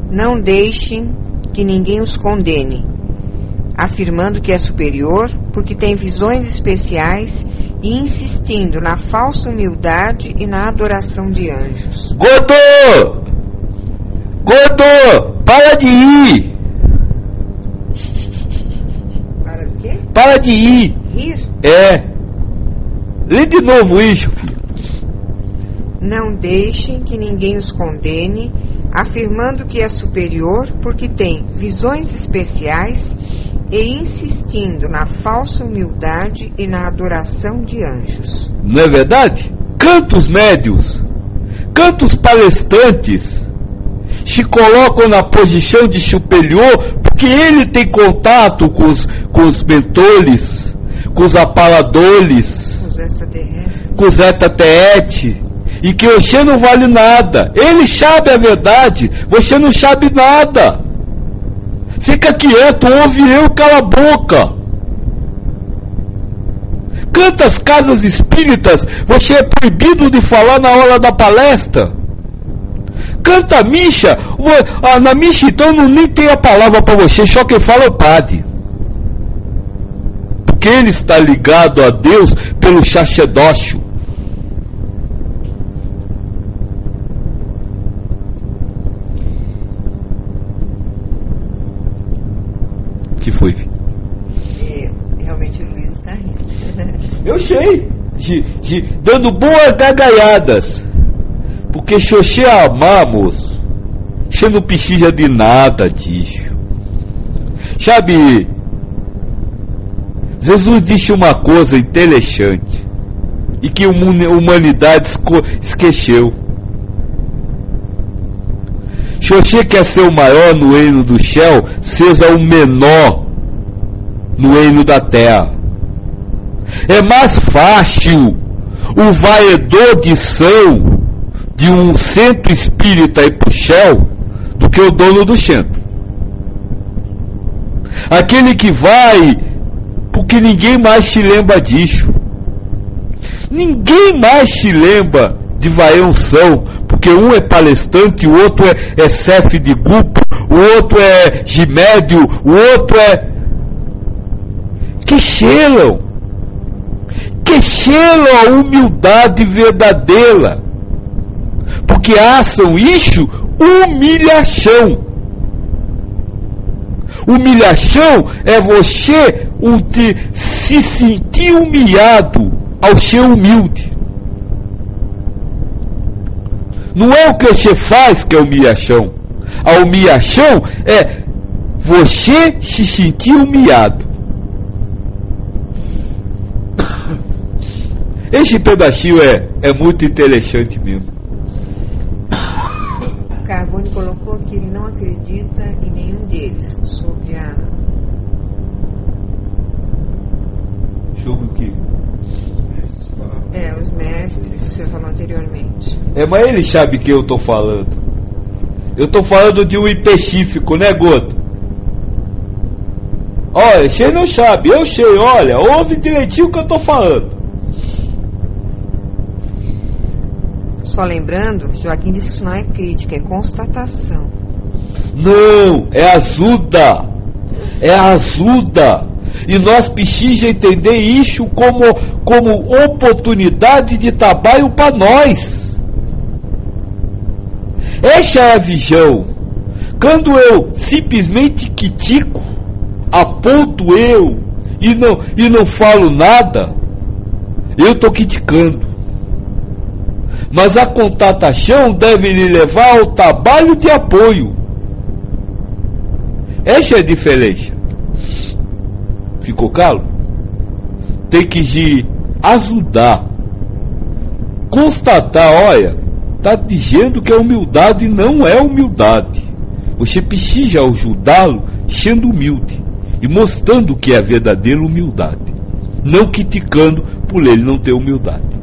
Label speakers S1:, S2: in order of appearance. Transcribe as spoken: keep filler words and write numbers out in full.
S1: Não deixem que ninguém os condene, afirmando que é superior porque tem visões especiais e insistindo na falsa humildade e na adoração de anjos.
S2: Gordo! Gordo! Para de ir!
S1: Para o quê?
S2: Para de ir!
S1: Rir?
S2: É. Lê de novo isso, filho.
S1: Não deixem que ninguém os condene, afirmando que é superior porque tem visões especiais e insistindo na falsa humildade e na adoração de anjos.
S2: Não é verdade? Cantos médios, cantos palestrantes se colocam na posição de superior porque ele tem contato com os, com os mentores, com os apaladores,
S1: Os extraterrestres.
S2: com os extraterrestres, e que você não vale nada. Ele sabe a verdade, você não sabe nada. Fica quieto, ouve eu, cala a boca. Quantas casas espíritas você é proibido de falar na hora da palestra? Canta a missa, na missa então não nem tem a palavra para você, só quem fala é o padre. Porque ele está ligado a Deus pelo sacerdócio. Que foi?
S1: É, realmente o Luiz está rindo.
S2: Eu sei, de, de, dando boas gargalhadas. Porque se você amar, moço, você não precisa de nada disso. Sabe, Jesus disse uma coisa interessante e que a humanidade esqueceu. Se você quer ser o maior no reino do céu, seja o menor no reino da terra. É mais fácil o vaidor de São de um centro espírita ir para o céu do que o dono do centro. Aquele que vai porque ninguém mais se lembra disso. Ninguém mais se lembra de Vaião São, porque um é palestrante, o outro é, é chefe de grupo, o outro é gimédio, o outro é... Que selam, que selam a humildade verdadeira, porque acham isso humilhação. Humilhação é você um te, se sentir humilhado ao ser humilde. Não é o que você faz que é humilhação. A humilhação é você se sentir humilhado. Esse pedacinho é, é muito interessante mesmo.
S1: Carbone colocou que ele não acredita em nenhum deles sobre a...
S2: Sobre o quê?
S1: É, os mestres que você falou anteriormente.
S2: É, mas ele sabe que eu estou falando. Eu estou falando de um específico, né, Goto? Olha, você não sabe, eu sei, olha, ouve direitinho o que eu estou falando.
S1: Só lembrando, Joaquim disse que isso não é crítica, é constatação.
S2: Não, é ajuda. É ajuda. E nós precisamos entender isso como, como oportunidade de trabalho para nós. Essa é a visão. Quando eu simplesmente critico, aponto eu e não, e não falo nada, eu estou criticando. Mas a contatação deve lhe levar ao trabalho de apoio. Essa é a diferença. Ficou claro? Tem que te ajudar. Constatar, olha, está dizendo que a humildade não é humildade. Você precisa ajudá-lo sendo humilde e mostrando o que é a verdadeira humildade. Não criticando por ele não ter humildade.